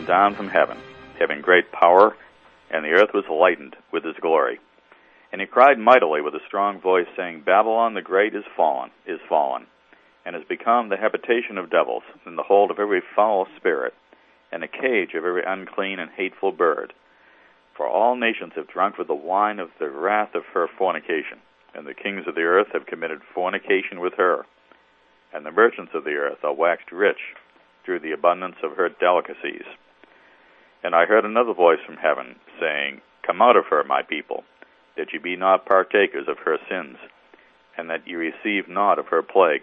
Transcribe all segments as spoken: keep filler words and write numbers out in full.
down from heaven, having great power, and the earth was lightened with his glory. And he cried mightily with a strong voice, saying, Babylon the great is fallen, is fallen, and has become the habitation of devils, and the hold of every foul spirit, and a cage of every unclean and hateful bird. For all nations have drunk with the wine of the wrath of her fornication, and the kings of the earth have committed fornication with her, and the merchants of the earth are waxed rich through the abundance of her delicacies. And I heard another voice from heaven, saying, Come out of her, my people, that ye be not partakers of her sins, and that ye receive not of her plagues.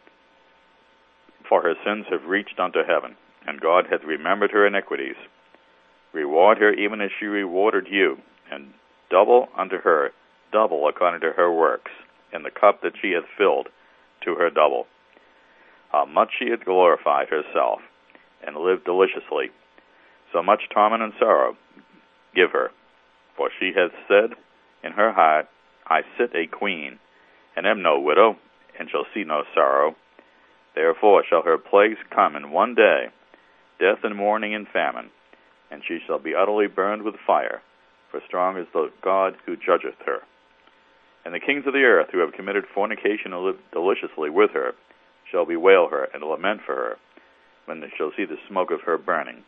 For her sins have reached unto heaven, and God hath remembered her iniquities. Reward her even as she rewarded you, and double unto her, double according to her works, in the cup that she hath filled, to her double. How much she hath glorified herself, and lived deliciously, so much torment and sorrow give her. For she hath said in her heart, I sit a queen, and am no widow, and shall see no sorrow. Therefore shall her plagues come in one day, death and mourning and famine, and she shall be utterly burned with fire, for strong is the God who judgeth her. And the kings of the earth, who have committed fornication and lived deliciously with her, shall bewail her and lament for her, when they shall see the smoke of her burning,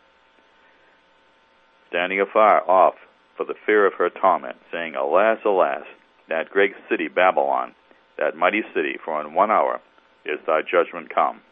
standing afar off for the fear of her torment, saying, Alas, alas, that great city Babylon, that mighty city, for in one hour is thy judgment come.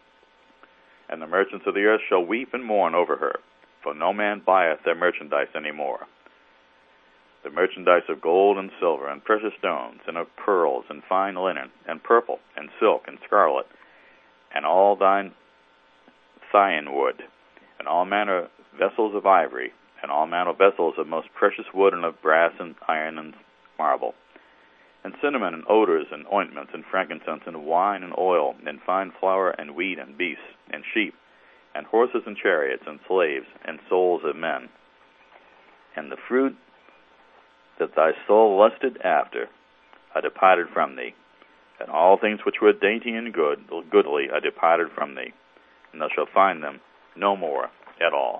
And the merchants of the earth shall weep and mourn over her, for no man buyeth their merchandise any more. The merchandise of gold and silver, and precious stones, and of pearls, and fine linen, and purple, and silk, and scarlet, and all thine thine wood, and all manner of vessels of ivory, and all manner of vessels of most precious wood, and of brass, and iron, and marble, and cinnamon, and odors, and ointments, and frankincense, and wine, and oil, and fine flour, and wheat, and beasts, and sheep, and horses, and chariots, and slaves, and souls of men. And the fruit that thy soul lusted after are departed from thee, and all things which were dainty and good, goodly are departed from thee, and thou shalt find them no more at all.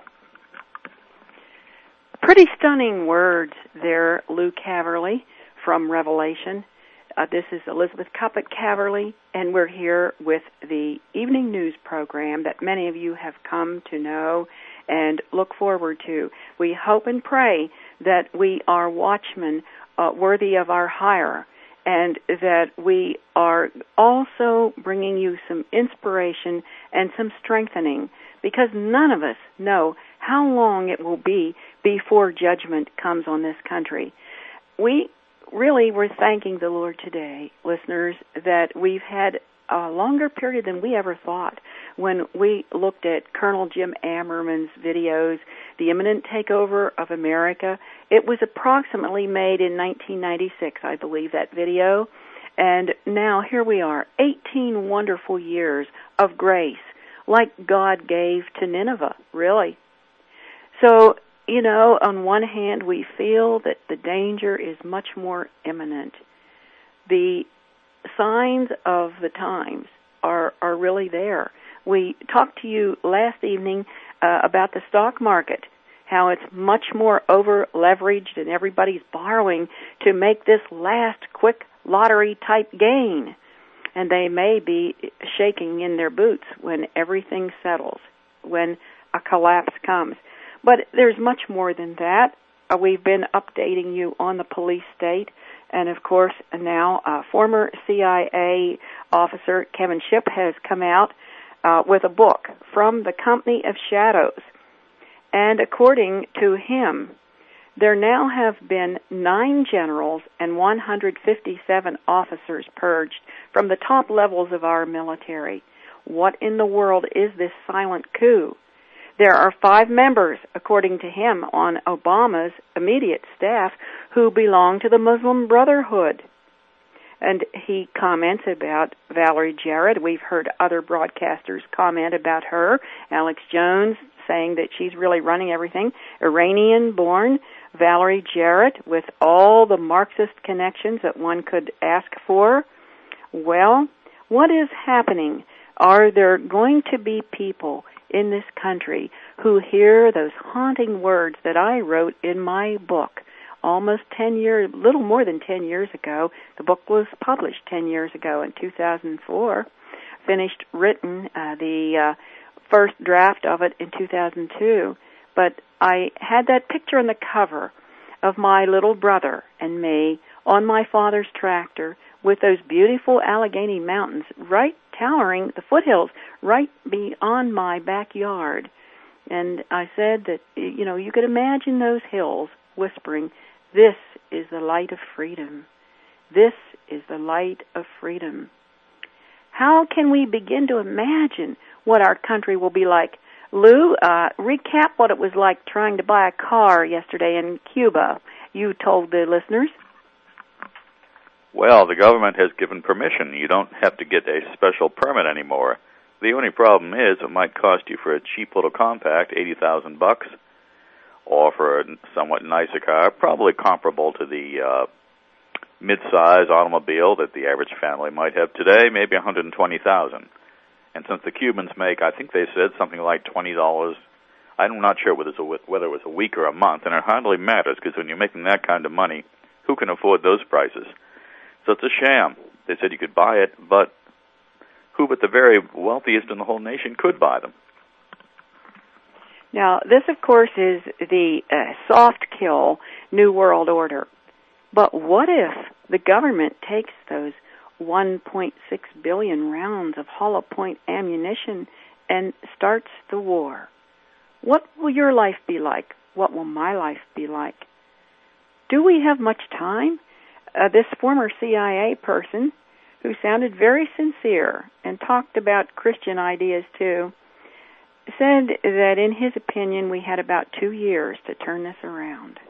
Pretty stunning words there, Lou Caverly from Revelation. Uh, this is Elizabeth Cuppet Caverly, and we're here with the evening news program that many of you have come to know and look forward to. We hope and pray that we are watchmen uh, worthy of our hire, and that we are also bringing you some inspiration and some strengthening, because none of us know how long it will be before judgment comes on this country. We really were thanking the Lord today, listeners, that we've had a longer period than we ever thought when we looked at Colonel Jim Ammerman's videos, The Imminent Takeover of America. It was approximately made in nineteen ninety-six, I believe, that video. And now here we are, eighteen wonderful years of grace, like God gave to Nineveh, really. So, you know, on one hand, we feel that the danger is much more imminent. The signs of the times are, are really there. We talked to you last evening uh, about the stock market, how it's much more over-leveraged and everybody's borrowing to make this last quick lottery-type gain. And they may be shaking in their boots when everything settles, when a collapse comes. But there's much more than that. Uh, we've been updating you on the police state. And, of course, now uh, former C I A officer Kevin Shipp has come out uh, with a book, From the Company of Shadows. And according to him, there now have been nine generals and one hundred fifty-seven officers purged from the top levels of our military. What in the world is this silent coup? There are five members, according to him, on Obama's immediate staff who belong to the Muslim Brotherhood. And he comments about Valerie Jarrett. We've heard other broadcasters comment about her. Alex Jones saying that she's really running everything. Iranian-born Valerie Jarrett with all the Marxist connections that one could ask for. Well, what is happening? Are there going to be people in this country who hear those haunting words that I wrote in my book almost ten years, little more than ten years ago. The book was published ten years ago in two thousand four, finished written, uh, the uh, first draft of it in two thousand two. But I had that picture on the cover of my little brother and me on my father's tractor with those beautiful Allegheny Mountains right towering, the foothills right beyond my backyard. And I said that, you know, you could imagine those hills whispering, "This is the light of freedom. This is the light of freedom." How can we begin to imagine what our country will be like? Lou, uh, recap what it was like trying to buy a car yesterday in Cuba. You told the listeners. Well, the government has given permission. You don't have to get a special permit anymore. The only problem is it might cost you for a cheap little compact eighty thousand bucks, or for a somewhat nicer car, probably comparable to the uh, mid-size automobile that the average family might have today, maybe one hundred twenty thousand dollars. And since the Cubans make, I think they said something like twenty dollars, I'm not sure whether it was a, whether it was a week or a month, and it hardly matters because when you're making that kind of money, who can afford those prices? So it's a sham. They said you could buy it, but who but the very wealthiest in the whole nation could buy them? Now, this, of course, is the uh, soft kill New World Order. But what if the government takes those one point six billion rounds of hollow point ammunition and starts the war? What will your life be like? What will my life be like? Do we have much time? Uh, this former C I A person, who sounded very sincere and talked about Christian ideas too, said that in his opinion we had about two years to turn this around.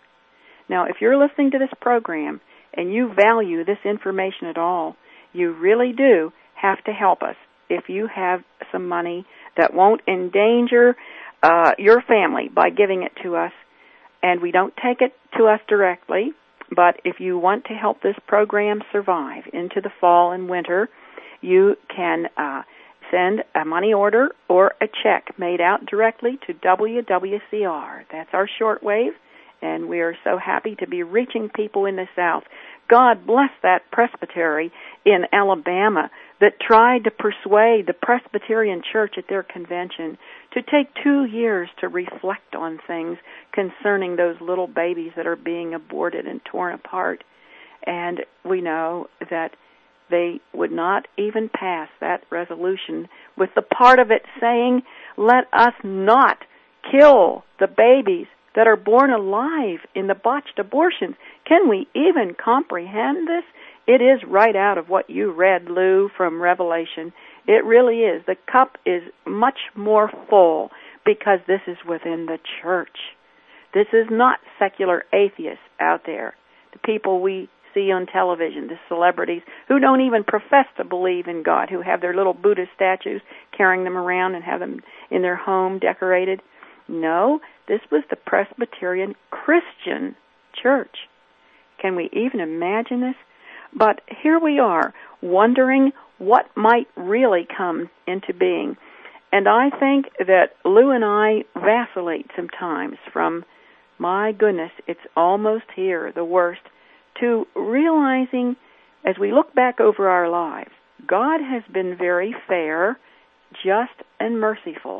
Now, if you're listening to this program and you value this information at all, you really do have to help us. If you have some money that won't endanger uh, your family by giving it to us, and we don't take it to us directly, but if you want to help this program survive into the fall and winter, you can uh, send a money order or a check made out directly to W W C R. That's our shortwave, and we are so happy to be reaching people in the South. God bless that presbytery in Alabama that tried to persuade the Presbyterian Church at their convention to take two years to reflect on things concerning those little babies that are being aborted and torn apart. And we know that they would not even pass that resolution with the part of it saying, let us not kill the babies that are born alive in the botched abortions. Can we even comprehend this? It is right out of what you read, Lou, from Revelation. It really is. The cup is much more full because this is within the church. This is not secular atheists out there, the people we see on television, the celebrities who don't even profess to believe in God, who have their little Buddha statues, carrying them around and have them in their home decorated. No, this was the Presbyterian Christian church. Can we even imagine this? But here we are, wondering what might really come into being. And I think that Lou and I vacillate sometimes from, my goodness, it's almost here, the worst, to realizing as we look back over our lives, God has been very fair, just, and merciful.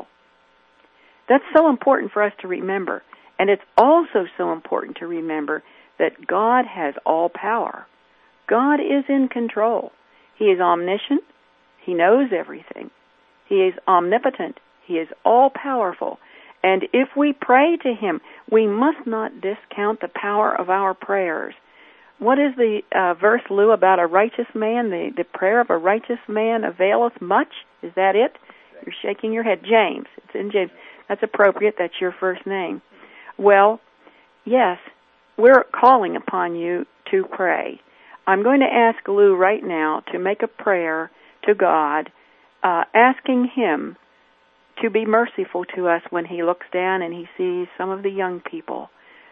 That's so important for us to remember. And it's also so important to remember that God has all power. God is in control. He is omniscient. He knows everything. He is omnipotent. He is all-powerful. And if we pray to Him, we must not discount the power of our prayers. What is the uh, verse, Lou, about a righteous man? The, the prayer of a righteous man availeth much? Is that it? You're shaking your head. James. It's in James. That's appropriate. That's your first name. Well, yes, we're calling upon you to pray. I'm going to ask Lou right now to make a prayer to God, uh, asking Him to be merciful to us when He looks down and He sees some of the young people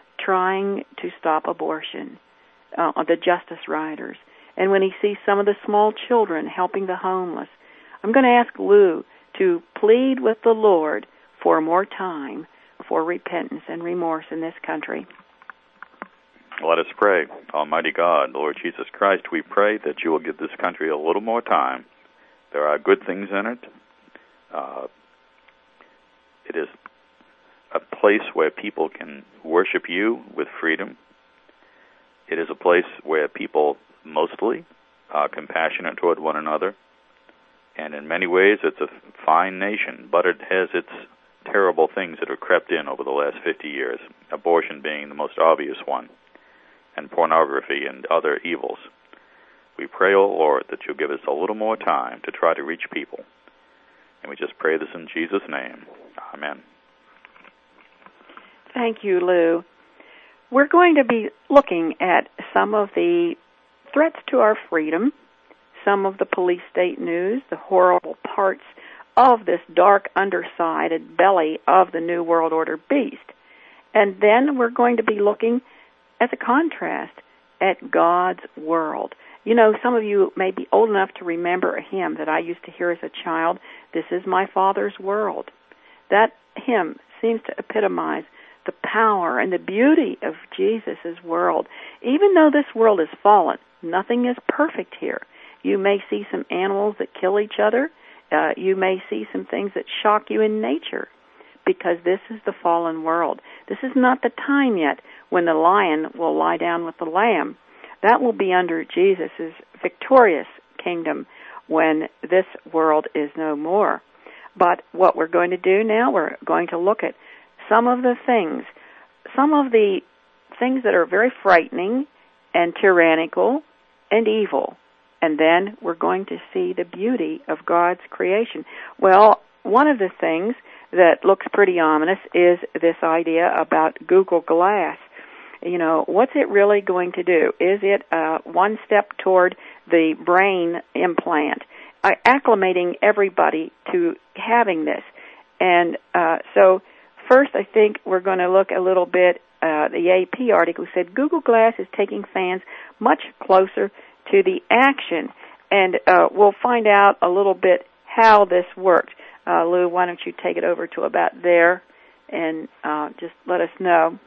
trying to stop abortion, uh, the Justice Riders, and when He sees some of the small children helping the homeless. I'm going to ask Lou to plead with the Lord for more time for repentance and remorse in this country. Let us pray. Almighty God, Lord Jesus Christ, we pray that you will give this country a little more time. There are good things in it. Uh, it is a place where people can worship you with freedom. It is a place where people mostly are compassionate toward one another. And in many ways, it's a fine nation, but it has its terrible things that have crept in over the last fifty years, abortion being the most obvious one, and pornography and other evils. We pray, O Lord, that you'll give us a little more time to try to reach people. And we just pray this in Jesus' name. Amen. Thank you, Lou. We're going to be looking at some of the threats to our freedom, some of the police state news, the horrible parts of this dark undersided belly of the New World Order beast. And then we're going to be looking as a contrast at God's world. You know, some of you may be old enough to remember a hymn that I used to hear as a child, "This is my Father's world." That hymn seems to epitomize the power and the beauty of Jesus' world. Even though this world is fallen, nothing is perfect here. You may see some animals that kill each other. Uh, you may see some things that shock you in nature, because this is the fallen world. This is not the time yet when the lion will lie down with the lamb. That will be under Jesus' victorious kingdom when this world is no more. But what we're going to do now, we're going to look at some of the things, some of the things that are very frightening and tyrannical and evil. And then we're going to see the beauty of God's creation. Well, one of the things that looks pretty ominous is this idea about Google Glass. You know, what's it really going to do? Is it uh, one step toward the brain implant, uh, acclimating everybody to having this? And uh, so first I think we're going to look a little bit, uh, the A P article said Google Glass is taking fans much closer to the action. And uh, we'll find out a little bit how this works. Uh, Lou, why don't you take it over to about there and uh, just let us know.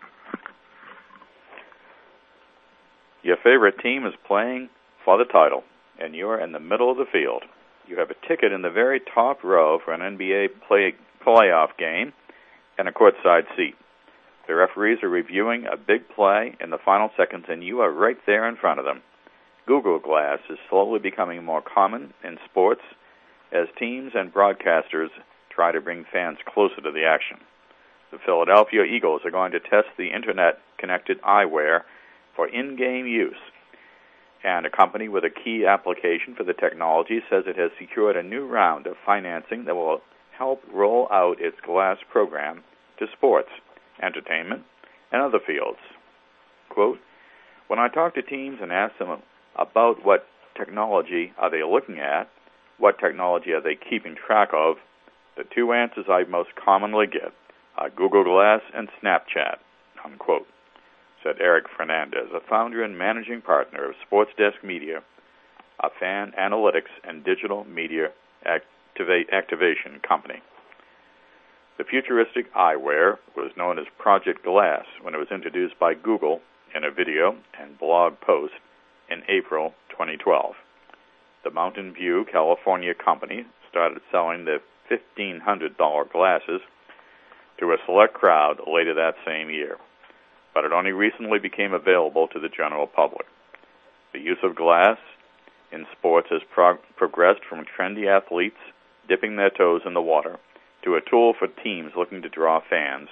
Your favorite team is playing for the title, and you're in the middle of the field. You have a ticket in the very top row for an N B A play, playoff game and a courtside seat. The referees are reviewing a big play in the final seconds, and you are right there in front of them. Google Glass is slowly becoming more common in sports as teams and broadcasters try to bring fans closer to the action. The Philadelphia Eagles are going to test the Internet-connected eyewear for in-game use, and a company with a key application for the technology says it has secured a new round of financing that will help roll out its glass program to sports, entertainment, and other fields. Quote, "When I talk to teams and ask them about what technology are they looking at, what technology are they keeping track of, the two answers I most commonly get are Google Glass and Snapchat," unquote, said Eric Fernandez, a founder and managing partner of Sports Desk Media, a fan analytics and digital media activa- activation company. The futuristic eyewear was known as Project Glass when it was introduced by Google in a video and blog post in April twenty twelve. The Mountain View, California company started selling the fifteen hundred dollars glasses to a select crowd later that same year, but it only recently became available to the general public. The use of glass in sports has prog- progressed from trendy athletes dipping their toes in the water to a tool for teams looking to draw fans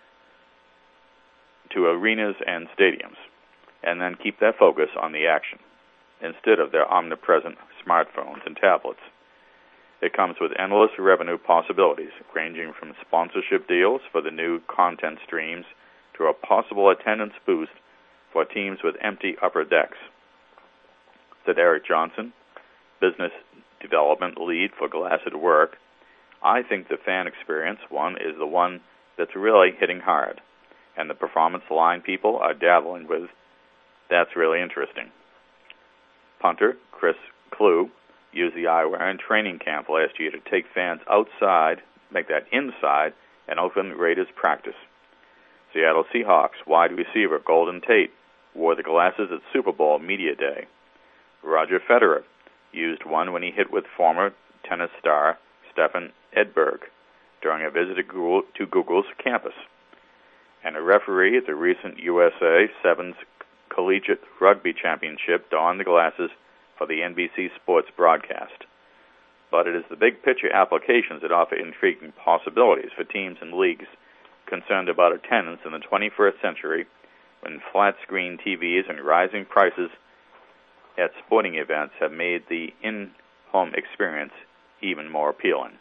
to arenas and stadiums, and then keep their focus on the action instead of their omnipresent smartphones and tablets. It comes with endless revenue possibilities, ranging from sponsorship deals for the new content streams to a possible attendance boost for teams with empty upper decks, said Eric Johnson, business development lead for Glass at Work. "I think the fan experience one is the one that's really hitting hard, and the performance line people are dabbling with. That's really interesting." Punter Chris Klug used the eyewear in training camp last year to take fans outside, make that inside, and Oakland Raiders practice. Seattle Seahawks wide receiver Golden Tate wore the glasses at Super Bowl Media Day. Roger Federer used one when he hit with former tennis star Stefan Edberg during a visit to Google's campus. And a referee at the recent U S A Sevens Collegiate Rugby Championship donned the glasses for the N B C Sports broadcast. But it is the big picture applications that offer intriguing possibilities for teams and leagues concerned about attendance in the twenty-first century, when flat-screen T Vs and rising prices at sporting events have made the in-home experience even more appealing.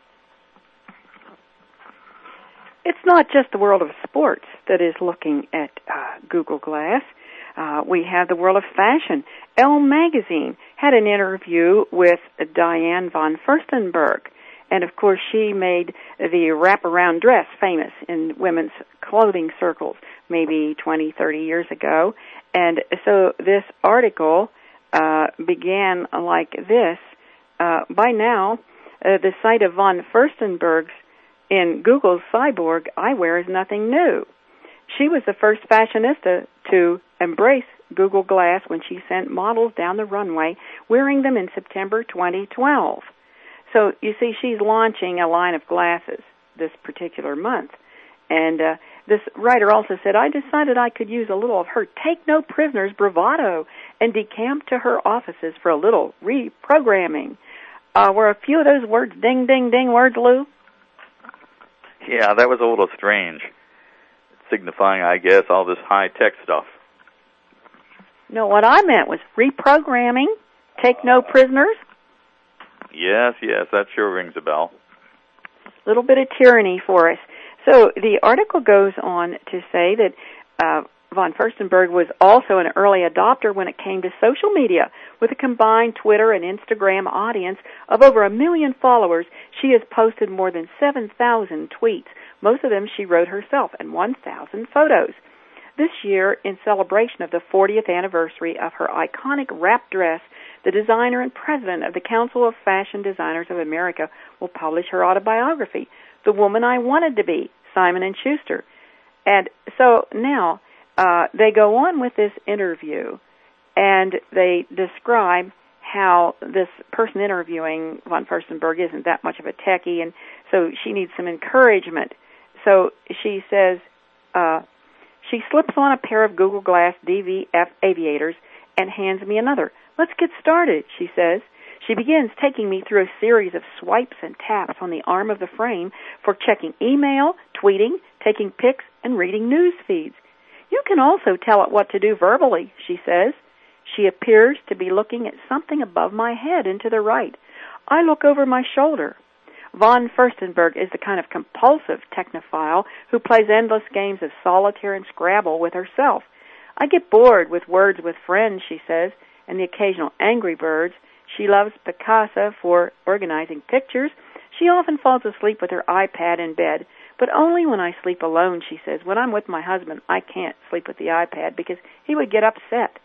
It's not just the world of sports that is looking at uh, Google Glass. Uh, we have the world of fashion. Elle magazine had an interview with Diane von Furstenberg. And, of course, she made the wraparound dress famous in women's clothing circles maybe twenty, thirty years ago. And so this article uh, began like this. Uh, by now, uh, the sight of von Furstenberg's in Google's cyborg eyewear is nothing new. She was the first fashionista to embrace Google Glass when she sent models down the runway wearing them in September twenty twelve. So, you see, she's launching a line of glasses this particular month. And uh, this writer also said, I decided I could use a little of her take-no-prisoners bravado and decamp to her offices for a little reprogramming. Uh, were a few of those words ding, ding, ding words, Lou? Yeah, that was a little strange, signifying, I guess, all this high-tech stuff. No, what I meant was reprogramming, take no prisoners. Yes, yes, that sure rings a bell. A little bit of tyranny for us. So the article goes on to say that uh, von Furstenberg was also an early adopter when it came to social media. With a combined Twitter and Instagram audience of over a million followers, she has posted more than seven thousand tweets. Most of them she wrote herself, and one thousand photos. This year, in celebration of the fortieth anniversary of her iconic wrap dress, the designer and president of the Council of Fashion Designers of America will publish her autobiography, The Woman I Wanted to Be, Simon and Schuster. And so now uh, they go on with this interview, and they describe how this person interviewing von Furstenberg isn't that much of a techie, and so she needs some encouragement. So she says, uh, she slips on a pair of Google Glass D V F aviators and hands me another. Let's get started, she says. She begins taking me through a series of swipes and taps on the arm of the frame for checking email, tweeting, taking pics, and reading news feeds. You can also tell it what to do verbally, she says. She appears to be looking at something above my head and to the right. I look over my shoulder. Von Furstenberg is the kind of compulsive technophile who plays endless games of solitaire and Scrabble with herself. I get bored with words with friends, she says, and the occasional Angry Birds. She loves Picasa for organizing pictures. She often falls asleep with her iPad in bed, but only when I sleep alone, she says. When I'm with my husband, I can't sleep with the iPad because he would get upset.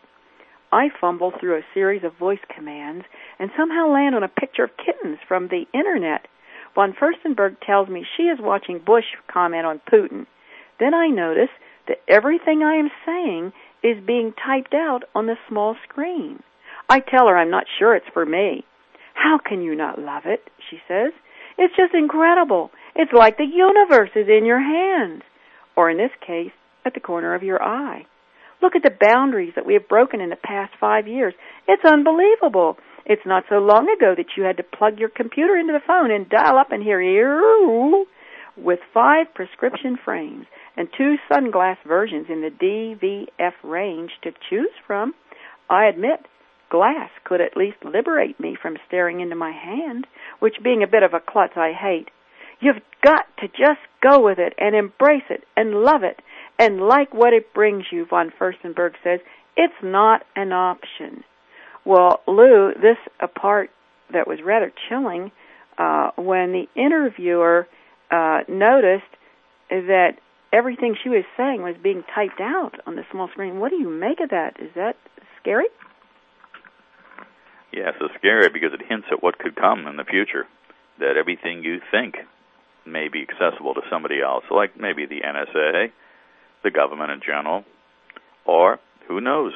I fumble through a series of voice commands and somehow land on a picture of kittens from the Internet. Von Furstenberg tells me she is watching Bush comment on Putin. Then I notice that everything I am saying is being typed out on the small screen. I tell her I'm not sure it's for me. How can you not love it, she says. It's just incredible. It's like the universe is in your hands, or in this case, at the corner of your eye. Look at the boundaries that we have broken in the past five years. It's unbelievable. It's not so long ago that you had to plug your computer into the phone and dial up and hear you. With five prescription frames and two sunglass versions in the D V F range to choose from, I admit glass could at least liberate me from staring into my hand, which, being a bit of a klutz, I hate. You've got to just go with it and embrace it and love it and like what it brings you, von Furstenberg says. It's not an option. Well, Lou, this a part that was rather chilling uh, when the interviewer uh, noticed that everything she was saying was being typed out on the small screen. What do you make of that? Is that scary? Yeah, so scary because it hints at what could come in the future, that everything you think may be accessible to somebody else, like maybe the N S A, the government in general, or who knows.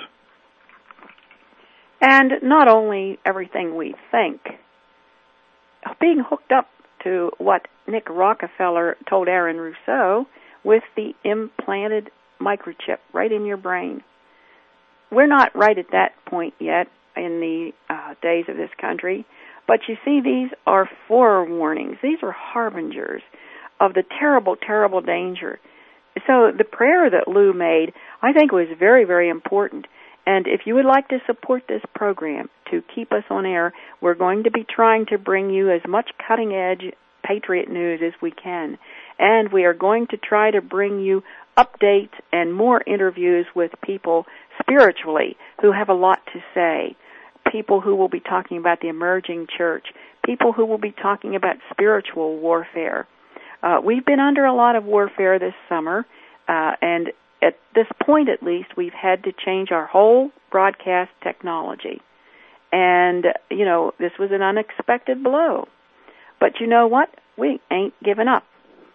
And not only everything we think, being hooked up to what Nick Rockefeller told Aaron Rousseau with the implanted microchip right in your brain. We're not right at that point yet in the uh, days of this country, but you see, these are forewarnings. These are harbingers of the terrible, terrible danger. So the prayer that Lou made, I think, was very, very important. And if you would like to support this program to keep us on air, we're going to be trying to bring you as much cutting-edge Patriot news as we can. And we are going to try to bring you updates and more interviews with people spiritually who have a lot to say, people who will be talking about the emerging church, people who will be talking about spiritual warfare. Uh, we've been under a lot of warfare this summer, uh, and at this point at least, we've had to change our whole broadcast technology. And, you know, this was an unexpected blow. But you know what? We ain't giving up.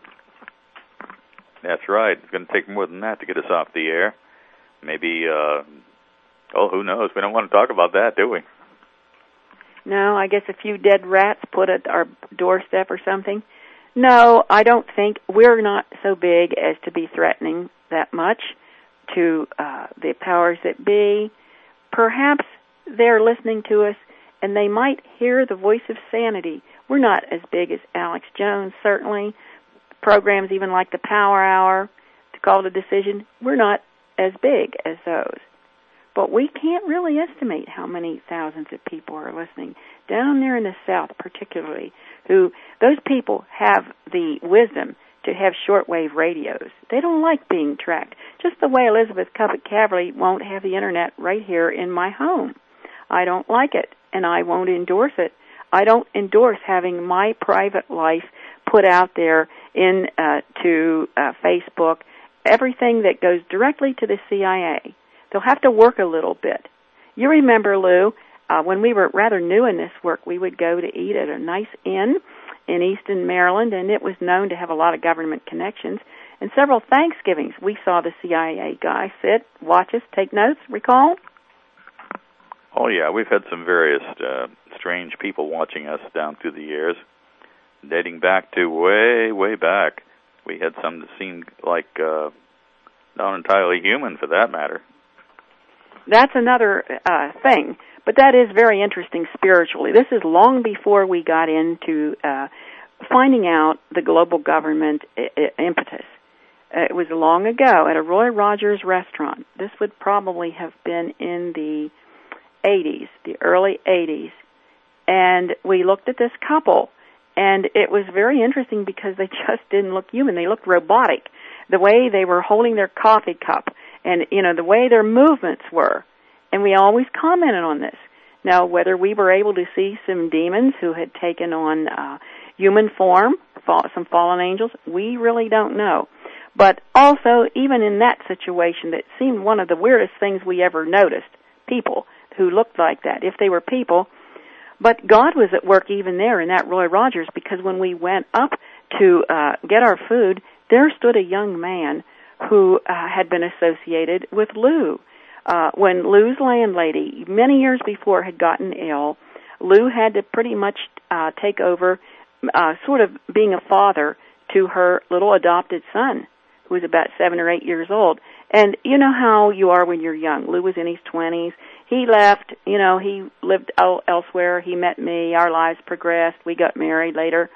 That's right. It's going to take more than that to get us off the air. Maybe, uh, oh, who knows? We don't want to talk about that, do we? No, I guess a few dead rats put at our doorstep or something. No, I don't think. We're not so big as to be threatening that much to uh, the powers that be. Perhaps they're listening to us and they might hear the voice of sanity. We're not as big as Alex Jones, certainly. Programs even like the Power Hour, to call it a decision, we're not as big as those. But we can't really estimate how many thousands of people are listening. Down there in the South particularly, who those people have the wisdom to have shortwave radios. They don't like being tracked, just the way Elizabeth Cuppet-Caverly won't have the Internet right here in my home. I don't like it, and I won't endorse it. I don't endorse having my private life put out there in uh, to uh, Facebook, everything that goes directly to the C I A. They'll have to work a little bit. You remember, Lou, uh, when we were rather new in this work, we would go to eat at a nice inn in Easton, Maryland, and it was known to have a lot of government connections. And several Thanksgivings, we saw the C I A guy sit, watch us, take notes, recall? Oh, yeah, we've had some various uh, strange people watching us down through the years, dating back to way, way back. We had some that seemed like uh, not entirely human, for that matter. That's another uh, thing, but that is very interesting spiritually. This is long before we got into uh, finding out the global government I- I- impetus. Uh, it was long ago at a Roy Rogers restaurant. This would probably have been in the eighties, the early eighties, and we looked at this couple, and it was very interesting because they just didn't look human. They looked robotic. The way they were holding their coffee cup, and, you know, the way their movements were. And we always commented on this. Now, whether we were able to see some demons who had taken on uh, human form, fall, some fallen angels, we really don't know. But also, even in that situation, that seemed one of the weirdest things we ever noticed, people who looked like that, if they were people. But God was at work even there in that Roy Rogers, because when we went up to uh, get our food, there stood a young man who uh, had been associated with Lou. Uh, when Lou's landlady, many years before, had gotten ill, Lou had to pretty much uh, take over uh, sort of being a father to her little adopted son, who was about seven or eight years old. And you know how you are when you're young. Lou was in his twenties. He left, you know, he lived el- elsewhere. He met me. Our lives progressed. We got married later.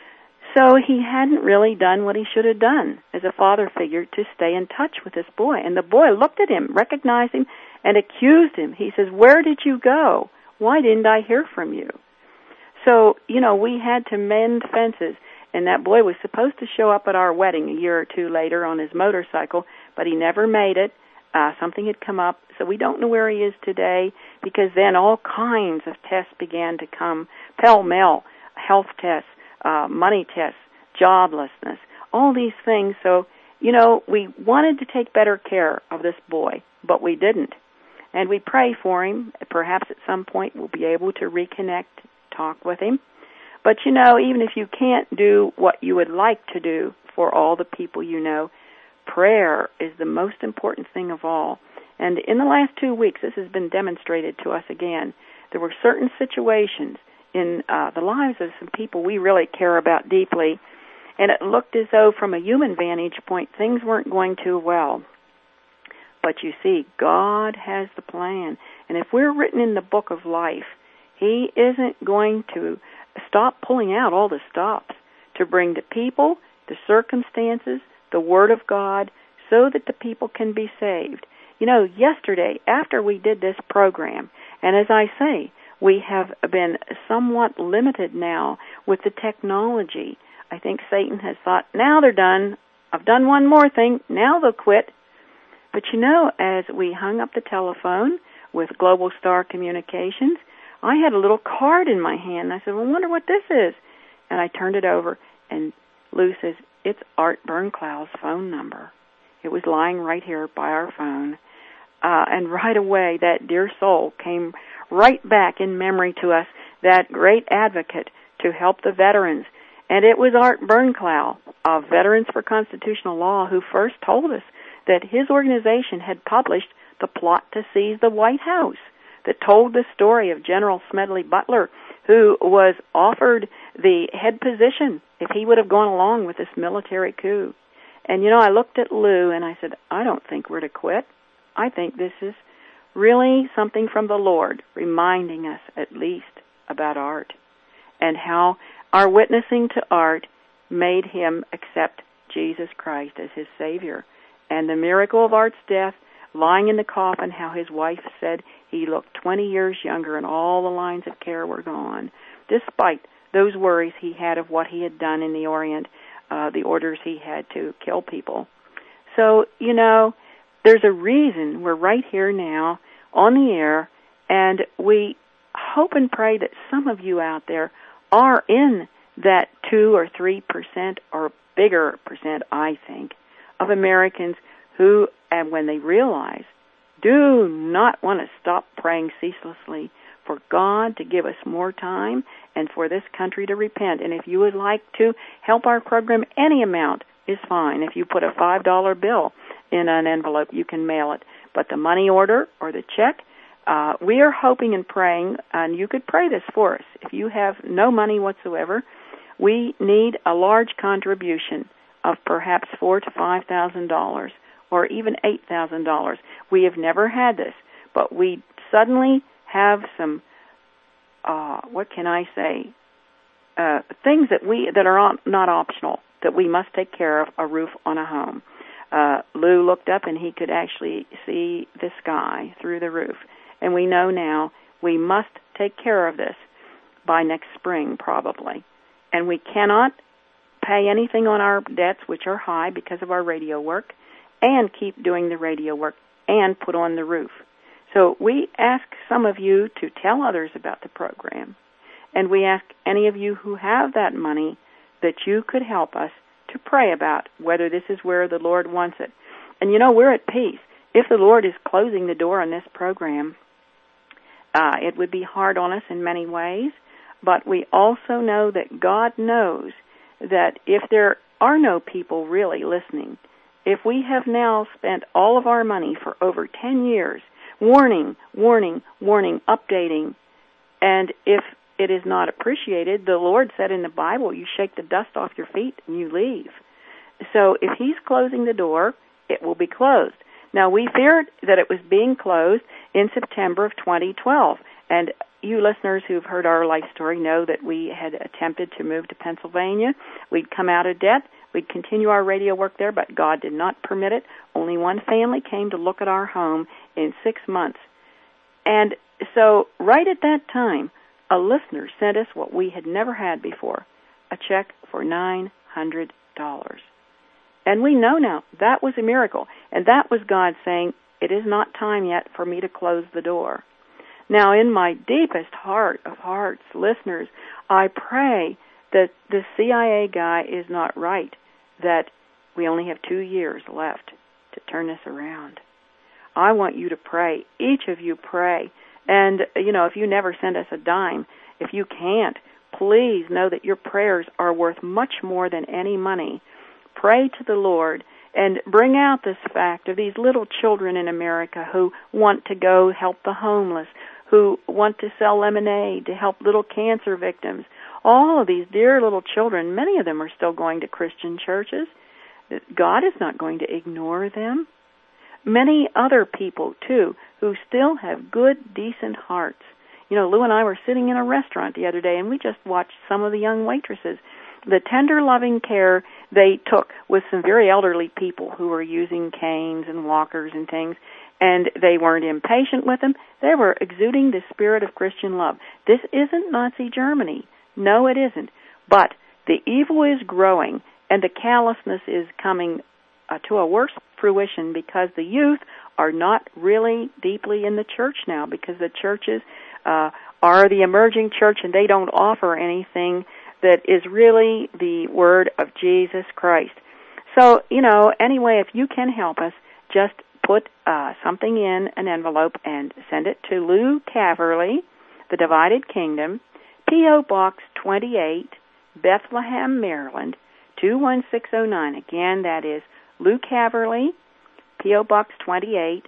So he hadn't really done what he should have done as a father figure to stay in touch with this boy. And the boy looked at him, recognized him, and accused him. He says, "Where did you go? Why didn't I hear from you?" So, you know, we had to mend fences. And that boy was supposed to show up at our wedding a year or two later on his motorcycle, but he never made it. Uh, something had come up, so we don't know where he is today, because then all kinds of tests began to come, pell-mell, health tests, uh, money tests, joblessness, all these things. So, you know, we wanted to take better care of this boy, but we didn't. And we pray for him. Perhaps at some point we'll be able to reconnect, talk with him. But, you know, even if you can't do what you would like to do for all the people you know, prayer is the most important thing of all. And in the last two weeks, this has been demonstrated to us again. There were certain situations in uh, the lives of some people we really care about deeply, and it looked as though from a human vantage point, things weren't going too well. But you see, God has the plan. And if we're written in the book of life, he isn't going to stop pulling out all the stops to bring the people, the circumstances, the Word of God, so that the people can be saved. You know, yesterday, after we did this program, and as I say, we have been somewhat limited now with the technology. I think Satan has thought, now they're done. I've done one more thing. Now they'll quit. But you know, as we hung up the telephone with Global Star Communications, I had a little card in my hand. I said, well, I wonder what this is. And I turned it over, and Lou says, it's Art Bernklau's phone number. It was lying right here by our phone. Uh, and right away, that dear soul came right back in memory to us, that great advocate to help the veterans. And it was Art Bernklau of Veterans for Constitutional Law who first told us that his organization had published the plot to seize the White House, that told the story of General Smedley Butler, who was offered the head position if he would have gone along with this military coup. And, you know, I looked at Lou and I said, I don't think we're to quit. I think this is really something from the Lord, reminding us at least about Art and how our witnessing to Art made him accept Jesus Christ as his Savior. And the miracle of Art's death, lying in the coffin, how his wife said he looked twenty years younger and all the lines of care were gone, despite those worries he had of what he had done in the Orient, uh, the orders he had to kill people. So, you know, there's a reason we're right here now on the air, and we hope and pray that some of you out there are in that two or three percent or bigger percent, I think, of Americans who, and when they realize, do not want to stop praying ceaselessly for God to give us more time and for this country to repent. And if you would like to help our program, any amount is fine. If you put a five dollar bill in an envelope, you can mail it. But the money order or the check, uh, we are hoping and praying, and you could pray this for us. If you have no money whatsoever, we need a large contribution of perhaps four to five thousand dollars, or even eight thousand dollars. We have never had this, but we suddenly have some. Uh, what can I say? Uh, things that we that are not optional that we must take care of. A roof on a home. Uh, Lou looked up and he could actually see the sky through the roof, and we know now we must take care of this by next spring probably, and we cannot pay anything on our debts, which are high because of our radio work, and keep doing the radio work and put on the roof. So we ask some of you to tell others about the program, and we ask any of you who have that money that you could help us to pray about whether this is where the Lord wants it. And you know, we're at peace. If the Lord is closing the door on this program, uh, it would be hard on us in many ways, but we also know that God knows that if there are no people really listening, if we have now spent all of our money for over ten years, warning, warning, warning, updating, and if it is not appreciated, the Lord said in the Bible, you shake the dust off your feet and you leave. So if he's closing the door, it will be closed. Now, we feared that it was being closed in September of twenty twelve, and you listeners who've heard our life story know that we had attempted to move to Pennsylvania. We'd come out of debt. We'd continue our radio work there, but God did not permit it. Only one family came to look at our home in six months. And so right at that time, a listener sent us what we had never had before, a check for nine hundred dollars. And we know now that was a miracle, and that was God saying, it is not time yet for me to close the door. Now, in my deepest heart of hearts, listeners, I pray that the C I A guy is not right, that we only have two years left to turn this around. I want you to pray. Each of you pray. And, you know, if you never send us a dime, if you can't, please know that your prayers are worth much more than any money. Pray to the Lord and bring out this fact of these little children in America who want to go help the homeless, who want to sell lemonade to help little cancer victims. All of these dear little children, many of them are still going to Christian churches. God is not going to ignore them. Many other people, too, who still have good, decent hearts. You know, Lou and I were sitting in a restaurant the other day, and we just watched some of the young waitresses. The tender, loving care they took with some very elderly people who were using canes and walkers and things, and they weren't impatient with them. They were exuding the spirit of Christian love. This isn't Nazi Germany. No, it isn't. But the evil is growing, and the callousness is coming uh, to a worse fruition because the youth are not really deeply in the church now, because the churches uh, are the emerging church, and they don't offer anything that is really the word of Jesus Christ. So, you know, anyway, if you can help us, just put uh, something in an envelope and send it to Lou Caverly, The Divided Kingdom, P O. Box twenty-eight, Bethlehem, Maryland, two one six oh nine. Again, that is Lou Caverly, P O. Box twenty-eight,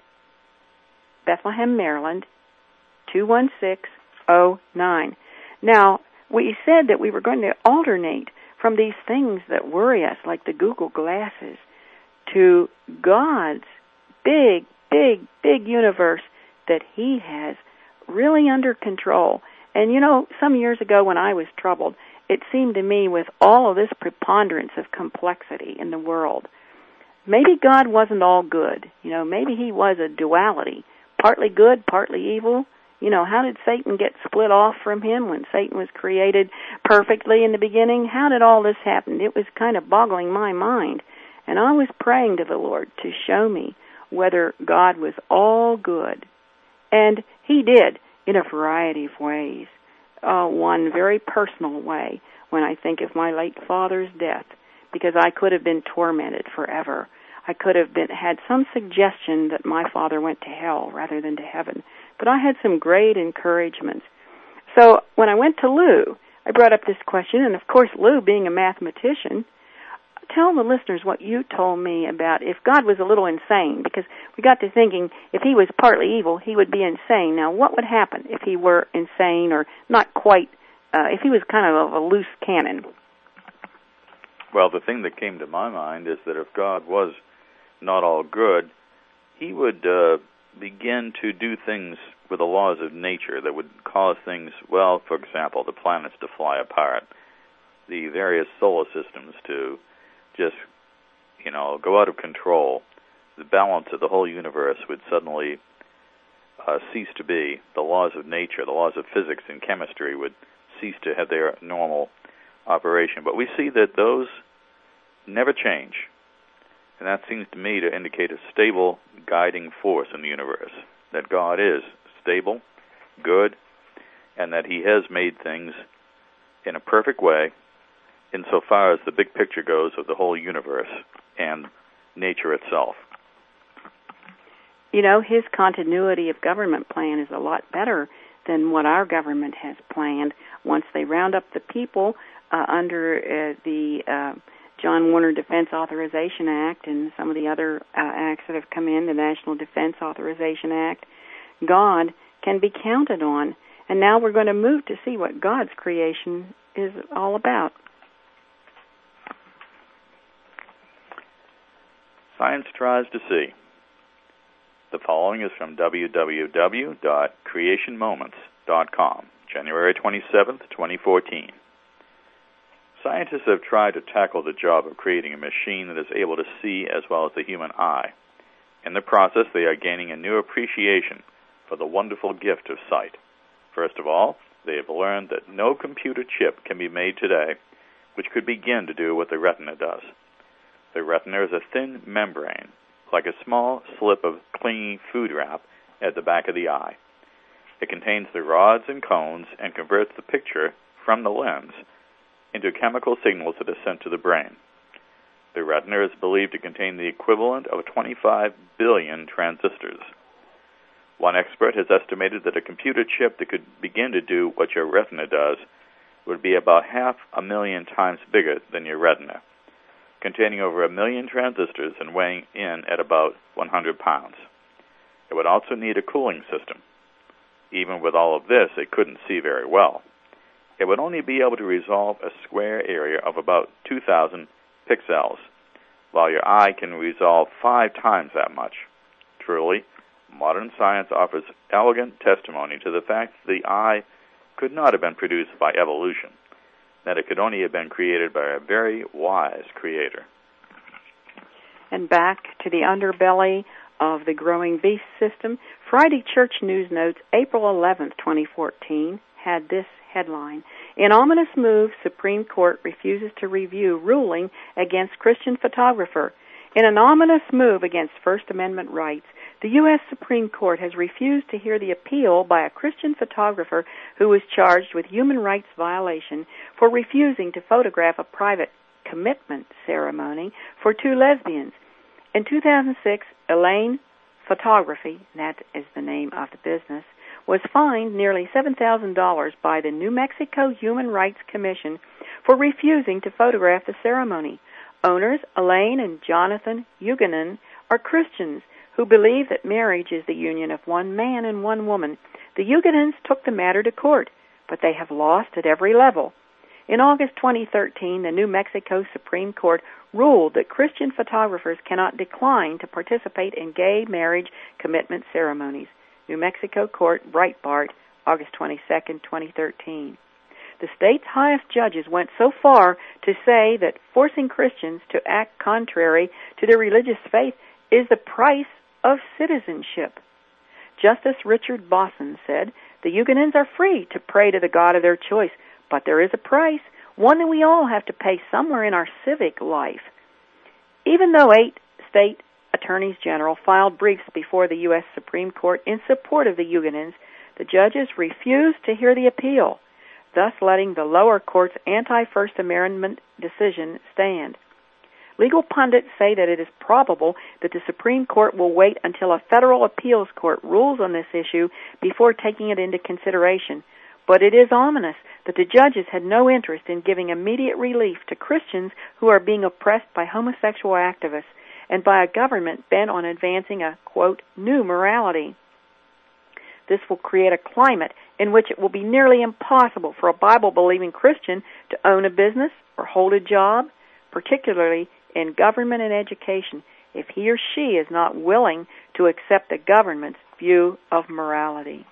Bethlehem, Maryland, two one six oh nine. Now, we said that we were going to alternate from these things that worry us, like the Google glasses, to God's big, big, big universe that He has really under control. And, you know, some years ago when I was troubled, it seemed to me with all of this preponderance of complexity in the world, maybe God wasn't all good. You know, maybe He was a duality, partly good, partly evil. You know, how did Satan get split off from Him when Satan was created perfectly in the beginning? How did all this happen? It was kind of boggling my mind. And I was praying to the Lord to show me whether God was all good. And He did in a variety of ways. Uh, one very personal way when I think of my late father's death, because I could have been tormented forever. I could have been had some suggestion that my father went to hell rather than to heaven. But I had some great encouragements. So when I went to Lou, I brought up this question, and of course Lou, being a mathematician, tell the listeners what you told me about if God was a little insane, because we got to thinking if He was partly evil, He would be insane. Now, what would happen if He were insane or not quite, uh, if He was kind of a loose cannon? Well, the thing that came to my mind is that if God was not all good, He would uh, begin to do things with the laws of nature that would cause things, well, for example, the planets to fly apart, the various solar systems to just, you know, go out of control. The balance of the whole universe would suddenly uh, cease to be. The laws of nature, the laws of physics and chemistry would cease to have their normal operation. But we see that those never change. And that seems to me to indicate a stable guiding force in the universe, that God is stable, good, and that He has made things in a perfect way insofar as the big picture goes of the whole universe and nature itself. You know, His continuity of government plan is a lot better than what our government has planned. Once they round up the people uh, under uh, the uh, John Warner Defense Authorization Act and some of the other uh, acts that have come in, the National Defense Authorization Act, God can be counted on. And now we're going to move to see what God's creation is all about. Science tries to see. The following is from w w w dot creation moments dot com, January twenty-seventh, twenty fourteen. Scientists have tried to tackle the job of creating a machine that is able to see as well as the human eye. In the process, they are gaining a new appreciation for the wonderful gift of sight. First of all, they have learned that no computer chip can be made today which could begin to do what the retina does. The retina is a thin membrane, like a small slip of clingy food wrap at the back of the eye. It contains the rods and cones and converts the picture from the lens into chemical signals that are sent to the brain. The retina is believed to contain the equivalent of twenty-five billion transistors, One expert has estimated that a computer chip that could begin to do what your retina does would be about half a million times bigger than your retina, containing over a million transistors and weighing in at about one hundred pounds. It would also need a cooling system. Even with all of this, it couldn't see very well. It would only be able to resolve a square area of about two thousand pixels, while your eye can resolve five times that much. Truly, modern science offers elegant testimony to the fact that the eye could not have been produced by evolution, that it could only have been created by a very wise creator. And back to the underbelly of the growing beast system, Friday Church News Notes, April eleventh, twenty fourteen, had this headline: In ominous move, Supreme Court refuses to review ruling against Christian photographer. In an ominous move against First Amendment rights, the U S Supreme Court has refused to hear the appeal by a Christian photographer who was charged with human rights violation for refusing to photograph a private commitment ceremony for two lesbians. In two thousand six, Elaine Photography, that is the name of the business, was fined nearly seven thousand dollars by the New Mexico Human Rights Commission for refusing to photograph the ceremony. Owners Elaine and Jonathan Huguenin are Christians who believe that marriage is the union of one man and one woman. The Huguenins took the matter to court, but they have lost at every level. In August twenty thirteen, the New Mexico Supreme Court ruled that Christian photographers cannot decline to participate in gay marriage commitment ceremonies. New Mexico Court, Breitbart, August twenty-second, twenty thirteen. The state's highest judges went so far to say that forcing Christians to act contrary to their religious faith is the price of citizenship. Justice Richard Bosson said, the Huguenins are free to pray to the God of their choice, but there is a price, one that we all have to pay somewhere in our civic life. Even though eight state attorneys general filed briefs before the U S Supreme Court in support of the Huguenins, the judges refused to hear the appeal, thus letting the lower court's anti-First Amendment decision stand. Legal pundits say that it is probable that the Supreme Court will wait until a federal appeals court rules on this issue before taking it into consideration. But it is ominous that the judges had no interest in giving immediate relief to Christians who are being oppressed by homosexual activists and by a government bent on advancing a, quote, new morality. This will create a climate in which it will be nearly impossible for a Bible-believing Christian to own a business or hold a job, particularly in government and education, if he or she is not willing to accept the government's view of morality.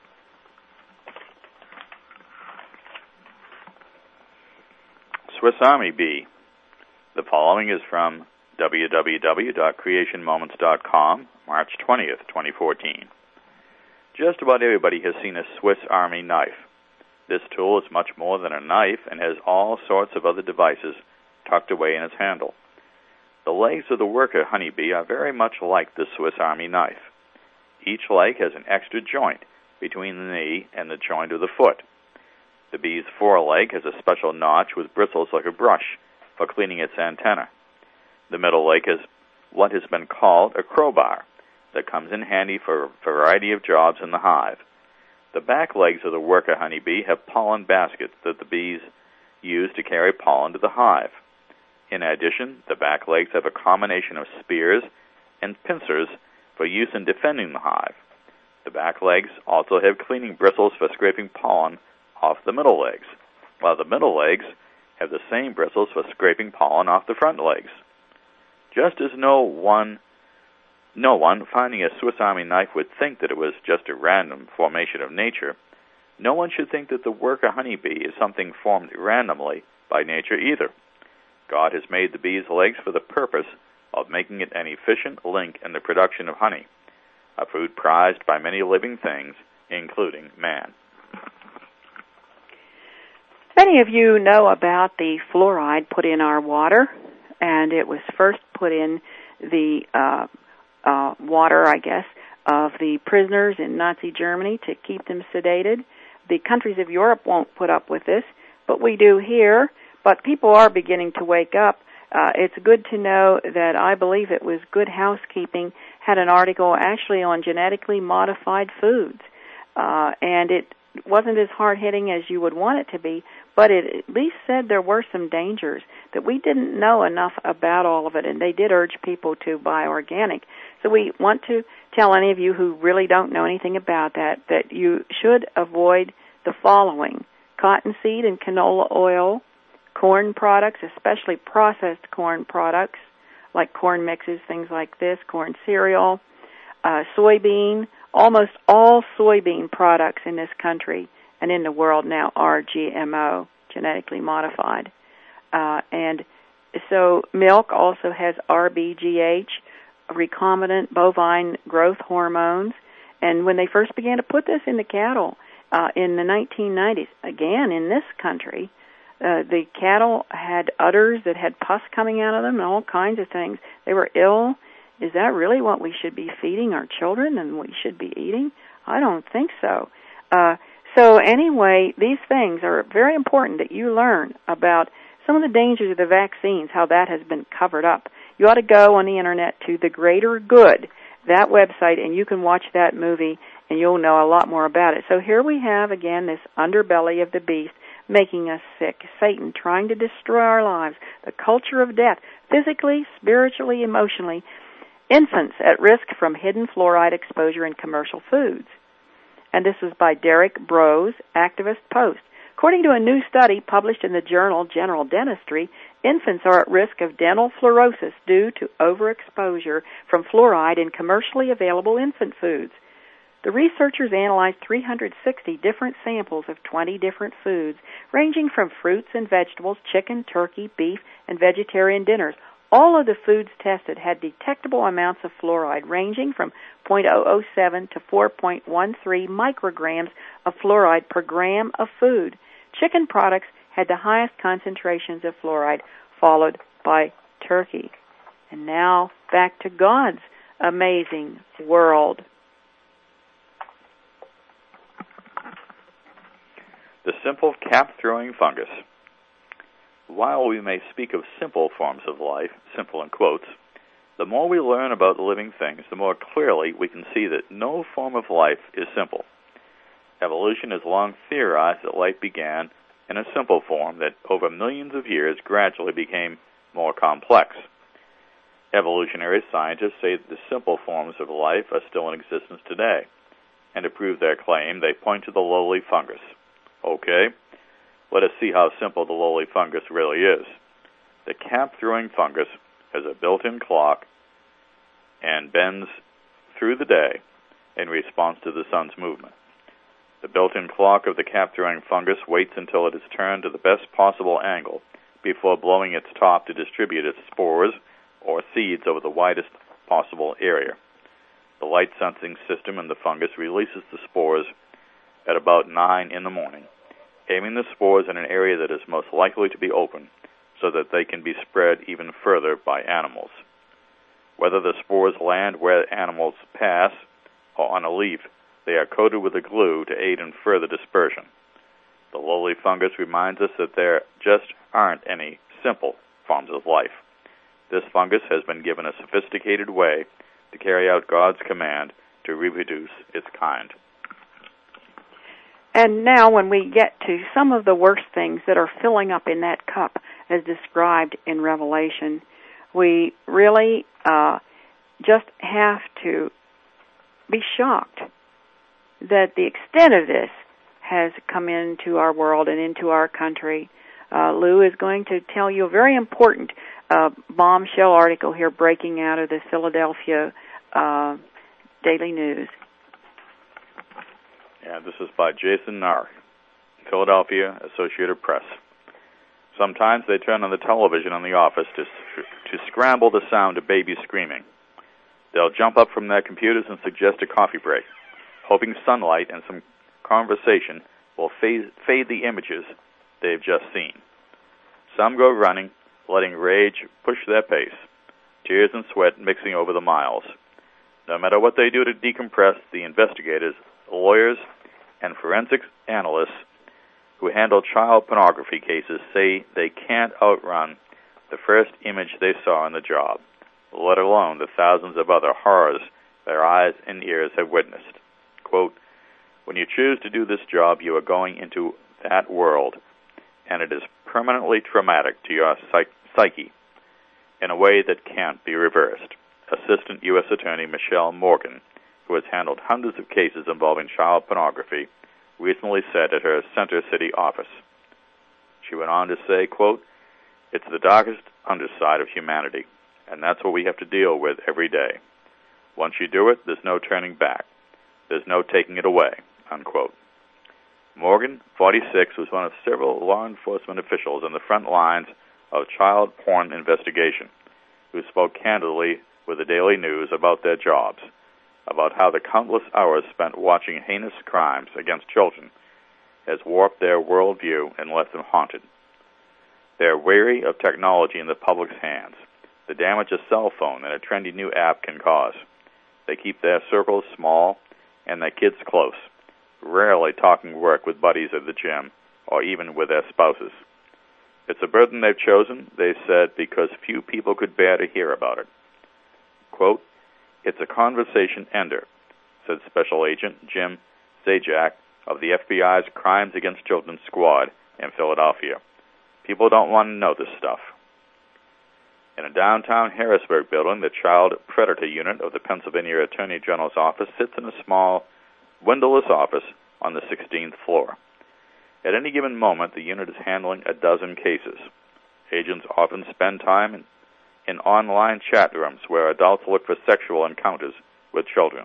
Swiss Army Bee. The following is from w w w dot creation moments dot com, March twentieth, twenty fourteen. Just about everybody has seen a Swiss Army knife. This tool is much more than a knife and has all sorts of other devices tucked away in its handle. The legs of the worker honeybee are very much like the Swiss Army knife. Each leg has an extra joint between the knee and the joint of the foot. The bee's foreleg has a special notch with bristles like a brush for cleaning its antenna. The middle leg has what has been called a crowbar that comes in handy for a variety of jobs in the hive. The back legs of the worker honeybee have pollen baskets that the bees use to carry pollen to the hive. In addition, the back legs have a combination of spears and pincers for use in defending the hive. The back legs also have cleaning bristles for scraping pollen off the middle legs, while the middle legs have the same bristles for scraping pollen off the front legs. Just as no one, no one finding a Swiss Army knife would think that it was just a random formation of nature, no one should think that the worker honeybee is something formed randomly by nature either. God has made the bee's legs for the purpose of making it an efficient link in the production of honey, a food prized by many living things, including man. Many of you know about the fluoride put in our water, and it was first put in the uh, uh, water, I guess, of the prisoners in Nazi Germany to keep them sedated. The countries of Europe won't put up with this, but we do here. But people are beginning to wake up Uh, it's good to know that I believe it was Good Housekeeping had an article actually on genetically modified foods, uh, and it wasn't as hard-hitting as you would want it to be, but it at least said there were some dangers, that we didn't know enough about all of it, and they did urge people to buy organic. So we want to tell any of you who really don't know anything about that that you should avoid the following: cottonseed and canola oil, corn products, especially processed corn products like corn mixes, things like this, corn cereal, uh, soybean. Almost all soybean products in this country and in the world now are G M O, genetically modified. Uh, and so milk also has R B G H, recombinant bovine growth hormones. And when they first began to put this into cattle uh, in the nineteen nineties, again in this country, uh, the cattle had udders that had pus coming out of them and all kinds of things. They were ill. Is that really what we should be feeding our children and we should be eating? I don't think so. Uh, so anyway, these things are very important that you learn about some of the dangers of the vaccines, how that has been covered up. You ought to go on the Internet to The Greater Good, that website, and you can watch that movie and you'll know a lot more about it. So here we have, again, this underbelly of the beast making us sick, Satan trying to destroy our lives, the culture of death, physically, spiritually, emotionally, infants at risk from hidden fluoride exposure in commercial foods. And this was by Derek Broze, Activist Post. According to a new study published in the journal General Dentistry, infants are at risk of dental fluorosis due to overexposure from fluoride in commercially available infant foods. The researchers analyzed three hundred sixty different samples of twenty different foods, ranging from fruits and vegetables, chicken, turkey, beef, and vegetarian dinners. All of the foods tested had detectable amounts of fluoride ranging from zero point zero zero seven to four point one three micrograms of fluoride per gram of food. Chicken products had the highest concentrations of fluoride, followed by turkey. And now back to God's amazing world. The simple cap-throwing fungus. While we may speak of simple forms of life, simple in quotes, the more we learn about living things, the more clearly we can see that no form of life is simple. Evolution has long theorized that life began in a simple form that over millions of years gradually became more complex. Evolutionary scientists say that the simple forms of life are still in existence today, and to prove their claim, they point to the lowly fungus. Okay. Let us see how simple the lowly fungus really is. The cap-throwing fungus has a built-in clock and bends through the day in response to the sun's movement. The built-in clock of the cap-throwing fungus waits until it is turned to the best possible angle before blowing its top to distribute its spores or seeds over the widest possible area. The light-sensing system in the fungus releases the spores at about nine in the morning, aiming the spores in an area that is most likely to be open so that they can be spread even further by animals. Whether the spores land where animals pass or on a leaf, they are coated with a glue to aid in further dispersion. The lowly fungus reminds us that there just aren't any simple forms of life. This fungus has been given a sophisticated way to carry out God's command to reproduce its kind. And now when we get to some of the worst things that are filling up in that cup as described in Revelation, we really uh, just have to be shocked that the extent of this has come into our world and into our country. Uh, Lou is going to tell you a very important uh, bombshell article here breaking out of the Philadelphia uh, Daily News. And this is by Jason Nark, Philadelphia Associated Press. Sometimes they turn on the television in the office to to scramble the sound of babies screaming. They'll jump up from their computers and suggest a coffee break, hoping sunlight and some conversation will fade, fade the images they've just seen. Some go running, letting rage push their pace, tears and sweat mixing over the miles. No matter what they do to decompress, the investigators, lawyers, and forensic analysts who handle child pornography cases say they can't outrun the first image they saw on the job, let alone the thousands of other horrors their eyes and ears have witnessed. Quote, when you choose to do this job, you are going into that world, and it is permanently traumatic to your psyche in a way that can't be reversed. Assistant U S Attorney Michelle Morgan, who has handled hundreds of cases involving child pornography, recently said at her Center City office. She went on to say, quote, it's the darkest underside of humanity, and that's what we have to deal with every day. Once you do it, there's no turning back. There's no taking it away, unquote. Morgan, forty-six, was one of several law enforcement officials on the front lines of child porn investigation who spoke candidly with the Daily News about their jobs, about how the countless hours spent watching heinous crimes against children has warped their worldview and left them haunted. They're wary of technology in the public's hands, the damage a cell phone and a trendy new app can cause. They keep their circles small and their kids close, rarely talking work with buddies at the gym or even with their spouses. It's a burden they've chosen, they said, because few people could bear to hear about it. Quote, it's a conversation ender, said Special Agent Jim Zajac of the F B I's Crimes Against Children Squad in Philadelphia. People don't want to know this stuff. In a downtown Harrisburg building, the Child Predator Unit of the Pennsylvania Attorney General's office sits in a small, windowless office on the sixteenth floor. At any given moment, the unit is handling a dozen cases. Agents often spend time in, in online chat rooms where adults look for sexual encounters with children.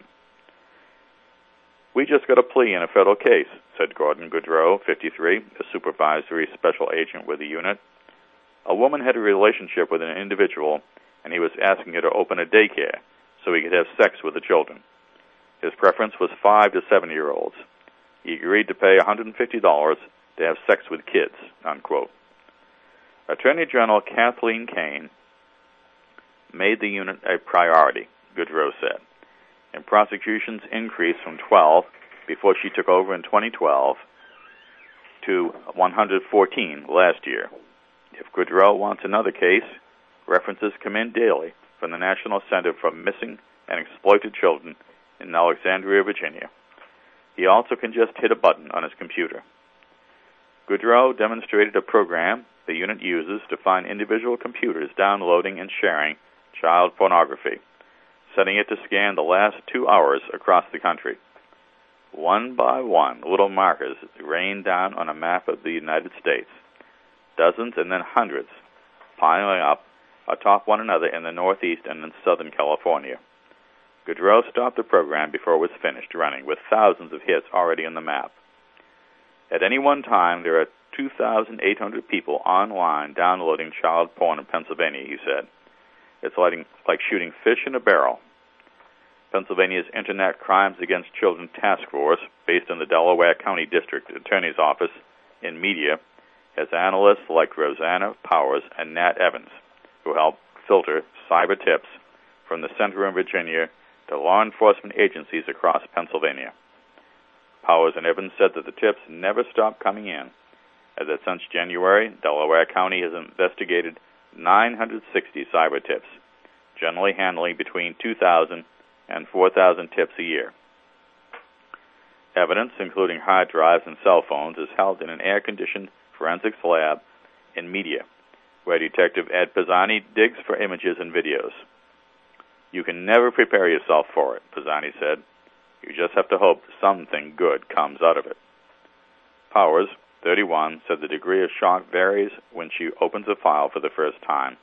We just got a plea in a federal case, said Gordon Goodrow, fifty-three, a supervisory special agent with the unit. A woman had a relationship with an individual, and he was asking her to open a daycare so he could have sex with the children. His preference was five to seven-year-olds. He agreed to pay one hundred fifty dollars to have sex with kids, unquote. Attorney General Kathleen Kane made the unit a priority, Goodrow said, and prosecutions increased from twelve before she took over in twenty twelve to one hundred fourteen last year. If Goodrow wants another case, references come in daily from the National Center for Missing and Exploited Children in Alexandria, Virginia. He also can just hit a button on his computer. Goodrow demonstrated a program the unit uses to find individual computers downloading and sharing child pornography, setting it to scan the last two hours across the country. One by one, little markers rain down on a map of the United States, dozens and then hundreds, piling up atop one another in the Northeast and in Southern California. Goodrow stopped the program before it was finished running, with thousands of hits already on the map. At any one time, there are two thousand eight hundred people online downloading child porn in Pennsylvania, he said. It's like, like shooting fish in a barrel. Pennsylvania's Internet Crimes Against Children Task Force, based in the Delaware County District Attorney's Office in media, has analysts like Rosanna Powers and Nat Evans, who help filter cyber tips from the center in Virginia to law enforcement agencies across Pennsylvania. Powers and Evans said that the tips never stop coming in, as that since January, Delaware County has investigated nine hundred sixty cyber tips, generally handling between two thousand and four thousand tips a year. Evidence, including hard drives and cell phones, is held in an air-conditioned forensics lab in Media, where Detective Ed Pisani digs for images and videos. You can never prepare yourself for it, Pisani said. You just have to hope something good comes out of it. Powers, thirty-one, said the degree of shock varies when she opens a file for the first time.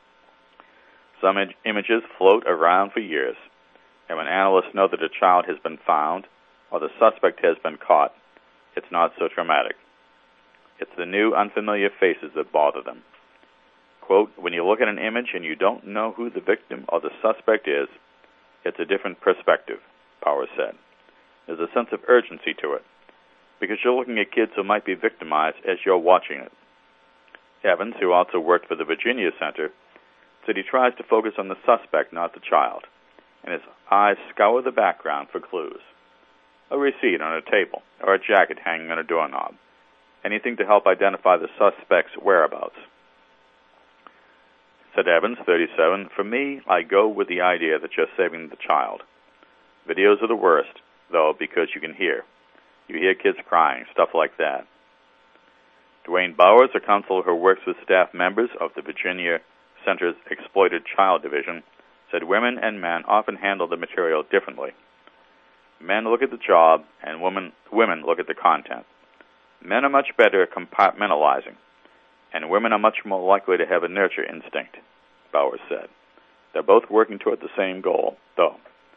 Some im- images float around for years, and when analysts know that a child has been found or the suspect has been caught, it's not so traumatic. It's the new, unfamiliar faces that bother them. Quote, when you look at an image and you don't know who the victim or the suspect is, it's a different perspective, Powers said. There's a sense of urgency to it, because you're looking at kids who might be victimized as you're watching it. Evans, who also worked for the Virginia Center, said he tries to focus on the suspect, not the child, and his eyes scour the background for clues. A receipt on a table, or a jacket hanging on a doorknob. Anything to help identify the suspect's whereabouts. Said Evans, thirty-seven, "For me, I go with the idea that you're saving the child. Videos are the worst, though, because you can hear. You hear kids crying, stuff like that." Dwayne Bowers, a counselor who works with staff members of the Virginia Center's Exploited Child Division, said women and men often handle the material differently. Men look at the job, and women, women look at the content. Men are much better at compartmentalizing, and women are much more likely to have a nurture instinct, Bowers said. They're both working toward the same goal, though.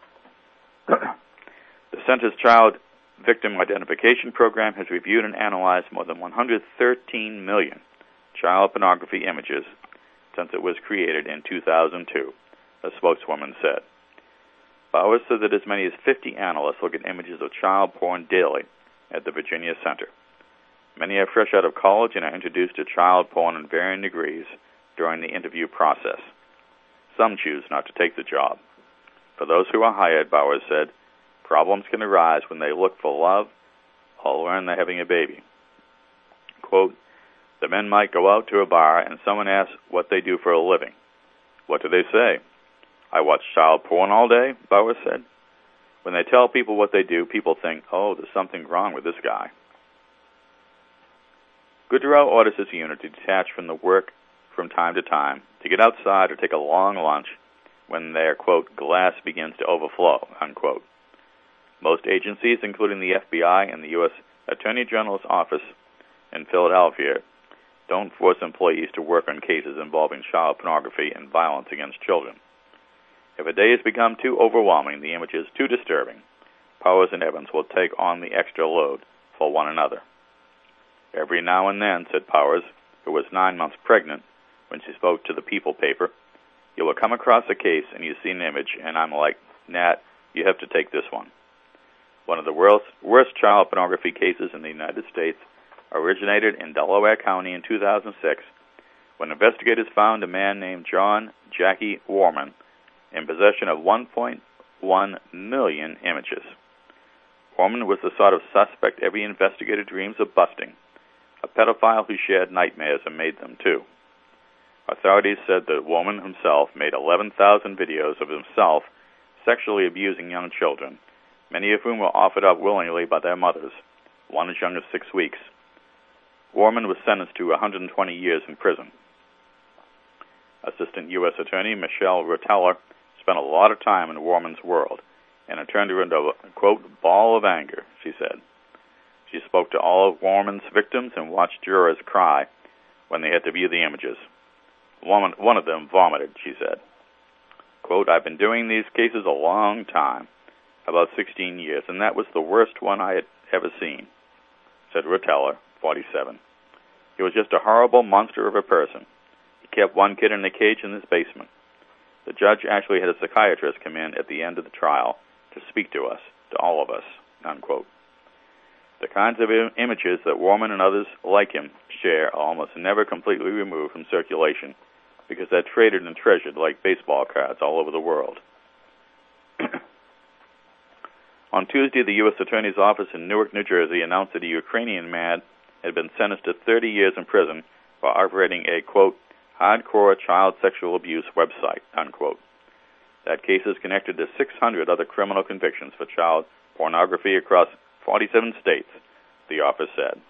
The Center's Child Victim Identification Program has reviewed and analyzed more than one hundred thirteen million child pornography images since it was created in two thousand two, a spokeswoman said. Bowers said that as many as fifty analysts look at images of child porn daily at the Virginia Center. Many are fresh out of college and are introduced to child porn in varying degrees during the interview process. Some choose not to take the job. For those who are hired, Bowers said, problems can arise when they look for love or learn they're having a baby. Quote, the men might go out to a bar and someone asks what they do for a living. What do they say? I watch child porn all day, Bowers said. When they tell people what they do, people think, oh, there's something wrong with this guy. Goodrow orders his unit to detach from the work from time to time, to get outside or take a long lunch when their, quote, glass begins to overflow, unquote. Most agencies, including the F B I and the U S Attorney General's office in Philadelphia, don't force employees to work on cases involving child pornography and violence against children. If a day has become too overwhelming, the image is too disturbing, Powers and Evans will take on the extra load for one another. Every now and then, said Powers, who was nine months pregnant when she spoke to the People paper, you will come across a case and you see an image, and I'm like, Nat, you have to take this one. One of the world's worst child pornography cases in the United States originated in Delaware County in two thousand six, when investigators found a man named John Jackie Warman in possession of one point one million images. Warman was the sort of suspect every investigator dreams of busting, a pedophile who shared nightmares and made them too. Authorities said that Warman himself made eleven thousand videos of himself sexually abusing young children, many of whom were offered up willingly by their mothers, one as young as six weeks. Warman was sentenced to one hundred twenty years in prison. Assistant U S Attorney Michelle Roteller spent a lot of time in Warman's world, and it turned her into a, quote, ball of anger, she said. She spoke to all of Warman's victims and watched jurors cry when they had to view the images. One, one of them vomited, she said. Quote, I've been doing these cases a long time, about sixteen years, and that was the worst one I had ever seen, said Roteller, forty-seven. He was just a horrible monster of a person. He kept one kid in a cage in his basement. The judge actually had a psychiatrist come in at the end of the trial to speak to us, to all of us, unquote. The kinds of im- images that Warman and others like him share are almost never completely removed from circulation because they're traded and treasured like baseball cards all over the world. On Tuesday, the U S Attorney's Office in Newark, New Jersey, announced that a Ukrainian man had been sentenced to thirty years in prison for operating a, quote, hardcore child sexual abuse website, unquote. That case is connected to six hundred other criminal convictions for child pornography across forty-seven states, the office said.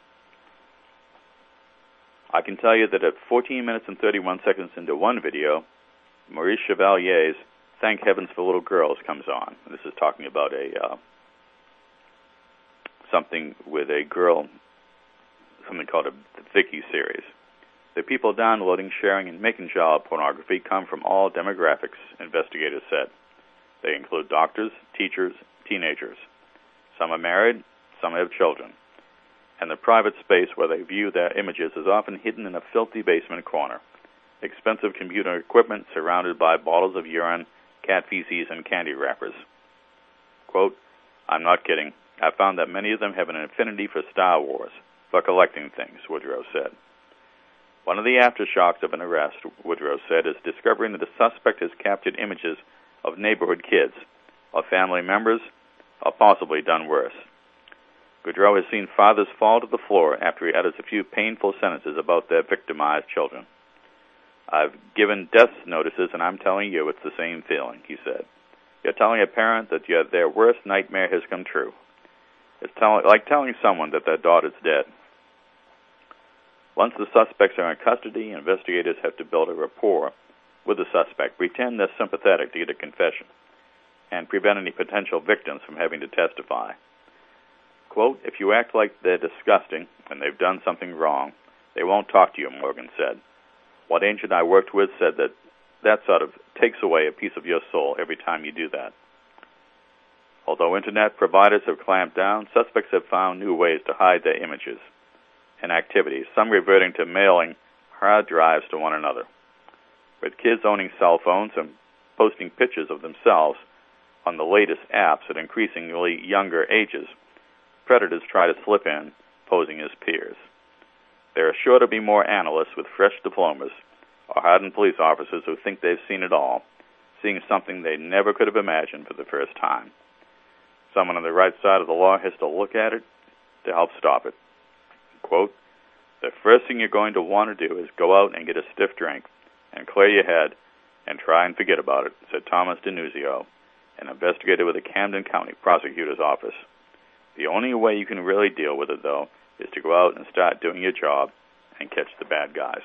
I can tell you that at fourteen minutes and thirty-one seconds into one video, Maurice Chevalier's Thank Heavens for Little Girls comes on. This is talking about a uh, something with a girl, something called a Vicky series. The people downloading, sharing, and making child pornography come from all demographics, investigators said. They include doctors, teachers, teenagers. Some are married, some have children. And the private space where they view their images is often hidden in a filthy basement corner. Expensive computer equipment surrounded by bottles of urine, cat feces, and candy wrappers. Quote, I'm not kidding. I found that many of them have an affinity for Star Wars, for collecting things, Woodrow said. One of the aftershocks of an arrest, Woodrow said, is discovering that the suspect has captured images of neighborhood kids, of family members, or possibly done worse. Goodrow has seen fathers fall to the floor after he utters a few painful sentences about their victimized children. I've given death notices, and I'm telling you it's the same feeling, he said. You're telling a parent that your, their worst nightmare has come true. It's tell, like telling someone that their daughter's dead. Once the suspects are in custody, investigators have to build a rapport with the suspect, pretend they're sympathetic to get a confession, and prevent any potential victims from having to testify. Quote, if you act like they're disgusting and they've done something wrong, they won't talk to you, Morgan said. One agent I worked with said that that sort of takes away a piece of your soul every time you do that. Although Internet providers have clamped down, suspects have found new ways to hide their images and activities, some reverting to mailing hard drives to one another. With kids owning cell phones and posting pictures of themselves on the latest apps at increasingly younger ages, predators try to slip in, posing as peers. There are sure to be more analysts with fresh diplomas or hardened police officers who think they've seen it all, seeing something they never could have imagined for the first time. Someone on the right side of the law has to look at it to help stop it. Quote, the first thing you're going to want to do is go out and get a stiff drink and clear your head and try and forget about it, said Thomas Denuzio, an investigator with the Camden County Prosecutor's Office. The only way you can really deal with it, though, is to go out and start doing your job and catch the bad guys.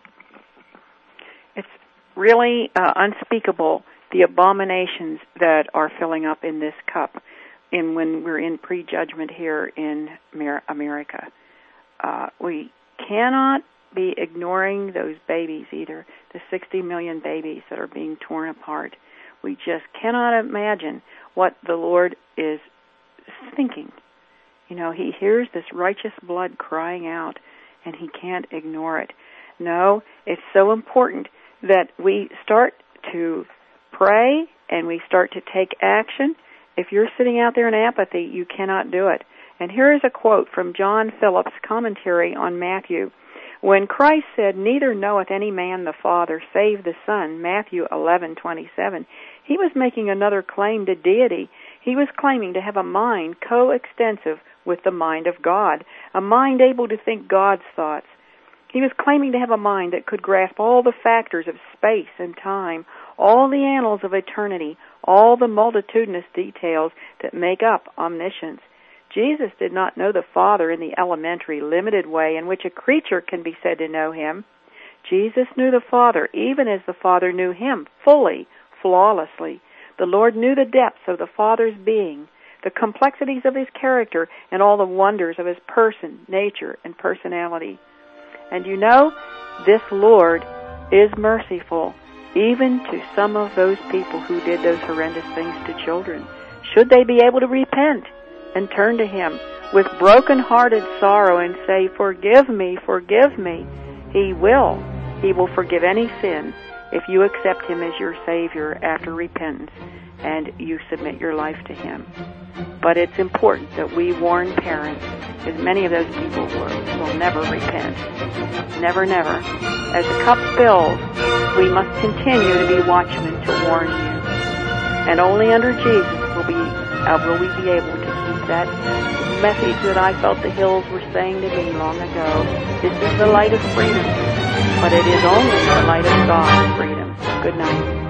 It's really uh, unspeakable, the abominations that are filling up in this cup in when we're in prejudgment here in America. Uh, we cannot be ignoring those babies either, the sixty million babies that are being torn apart. We just cannot imagine what the Lord is thinking. You know, he hears this righteous blood crying out, and he can't ignore it. No, it's so important that we start to pray and we start to take action. If you're sitting out there in apathy, you cannot do it. And here is a quote from John Phillips' commentary on Matthew. When Christ said, neither knoweth any man the Father save the Son, Matthew eleven twenty-seven, he was making another claim to deity. He was claiming to have a mind coextensive with the mind of God, a mind able to think God's thoughts. He was claiming to have a mind that could grasp all the factors of space and time, all the annals of eternity, all the multitudinous details that make up omniscience. Jesus did not know the Father in the elementary, limited way in which a creature can be said to know him. Jesus knew the Father even as the Father knew him, fully, flawlessly. The Lord knew the depths of the Father's being, the complexities of his character, and all the wonders of his person, nature, and personality. And you know, this Lord is merciful, even to some of those people who did those horrendous things to children. Should they be able to repent and turn to him with broken-hearted sorrow and say, forgive me, forgive me, he will. He will forgive any sin if you accept him as your Savior after repentance and you submit your life to him. But it's important that we warn parents, because many of those people will, will never repent. Never, never. As the cup spills, we must continue to be watchmen to warn you. And only under Jesus will, be, uh, will we be able to keep that message that I felt the hills were saying to me long ago. This is the light of freedom, but it is only the light of God's freedom. Good night.